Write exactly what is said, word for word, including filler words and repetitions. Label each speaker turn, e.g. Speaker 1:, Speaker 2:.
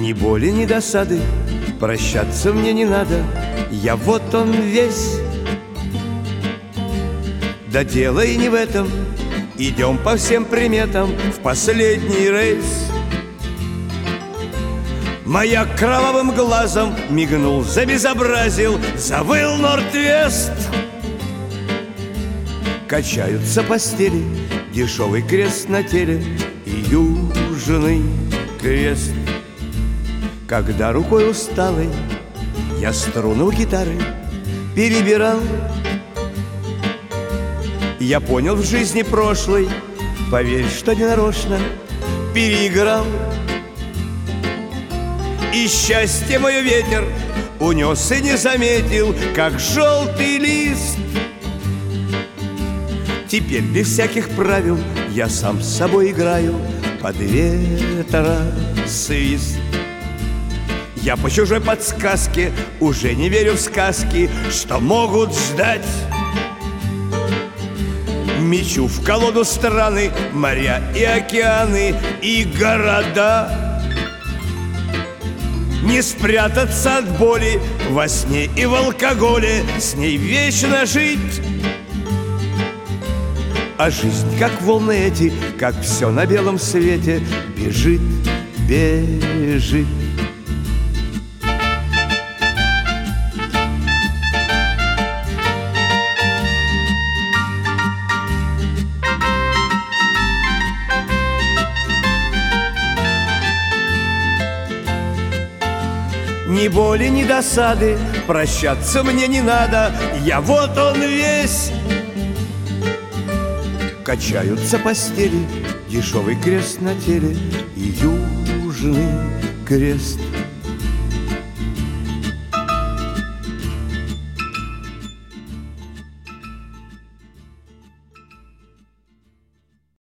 Speaker 1: Ни боли, ни досады, прощаться мне не надо. Я вот он весь. Да дело и не в этом. Идем по всем приметам в последний рейс. Маяк кровавым глазом мигнул, забезобразил, завыл Норд-Вест. Качаются постели, дешевый крест на теле и южный крест. Когда рукой усталой я струну гитары перебирал, я понял в жизни прошлой, поверь, что не нарочно переиграл. И счастье мое ветер унес и не заметил, как желтый лист. Теперь без всяких правил я сам с собой играю под ветра свист. Я по чужой подсказке уже не верю в сказки, что могут ждать. Мечу в колоду страны, моря и океаны, и города. Не спрятаться от боли во сне и в алкоголе, с ней вечно жить. А жизнь, как волны эти, как все на белом свете, бежит, бежит. Ни боли, ни досады, прощаться мне не надо. Я вот он весь. Качаются постели, дешевый крест на теле и южный крест.